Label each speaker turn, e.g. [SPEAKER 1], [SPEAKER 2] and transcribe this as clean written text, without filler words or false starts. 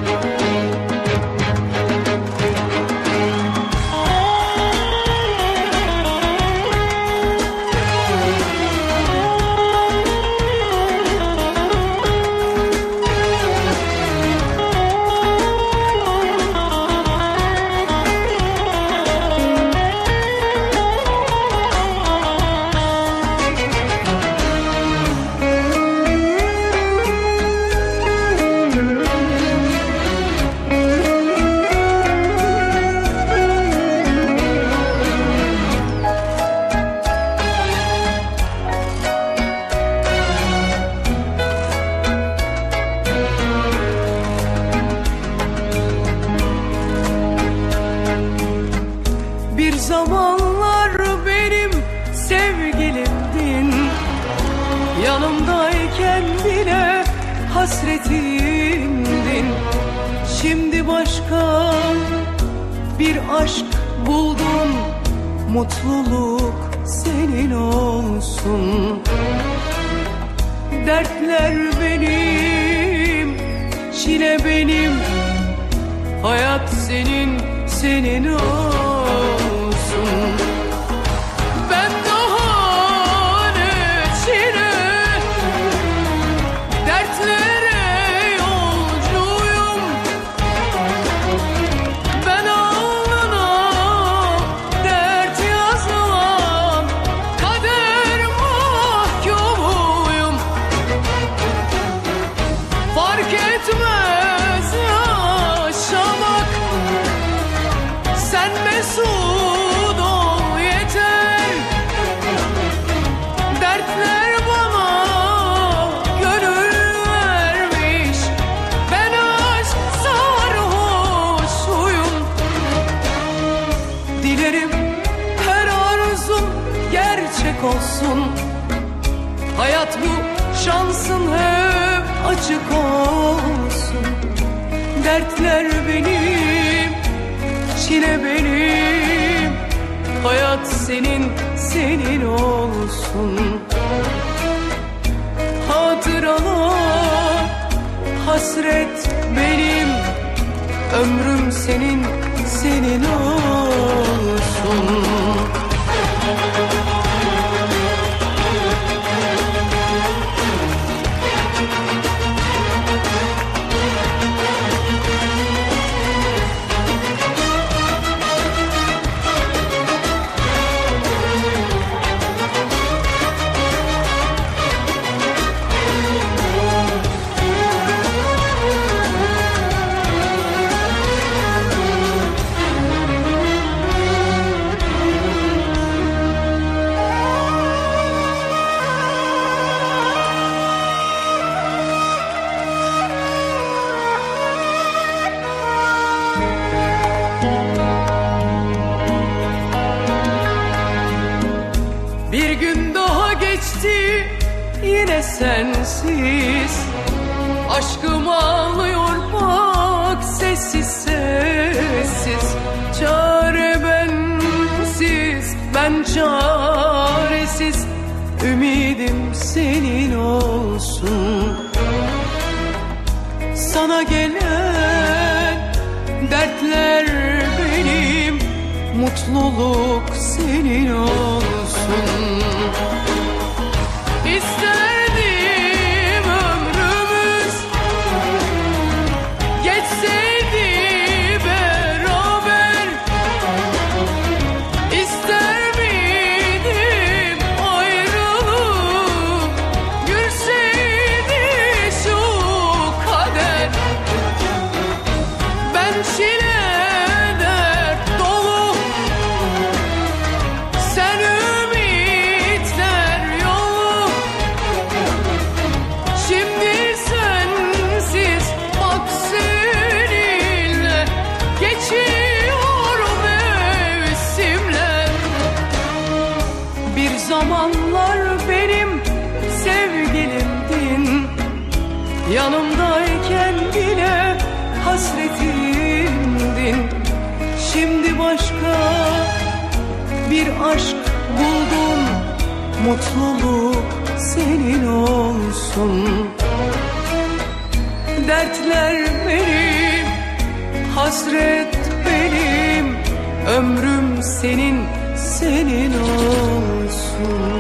[SPEAKER 1] Bir zamanlar benim sevgilimdin, yanımdayken bile hasretimdin. Şimdi başka bir aşk buldum, mutluluk senin olsun. Dertler benim, çile benim, hayat senin, senin olsun. Ben daha ne çile, dertlere yolcuyum. Ben alnına dert yazılan kader mahkumuyum. Fark etmez yaşamak, sen mesut ol yeter. Dertler bana gönül vermiş, ben aşk sarhoşuyum. Dilerim her arzum gerçek olsun. Hayat bu, şansın hep açık olsun. Dertler benim, çile benim, hayat senin, senin olsun. Hatıralar, hasret benim, ömrüm senin, senin olsun. Bir gün daha geçti yine sensiz. Aşkım ağlıyor bak sessiz sessiz. Çare bensiz, ben çaresiz. Ümidim senin olsun. Sana gelen dertler benim, mutluluk senin olsun. İsterdim ömrümüz geçseydi beraber. İster miydim ayrılık gülseydi şu kader. Ben çile dert dolu, sen ümitler yolu. Şimdi sensiz bak seninle geçiyor mevsimler. Bir zamanlar benim sevgilimdin, yanımdayken bile hasretimdin. Şimdi başka bir aşk buldum, mutluluk senin olsun. Dertler benim, hasret benim, ömrüm senin, senin olsun.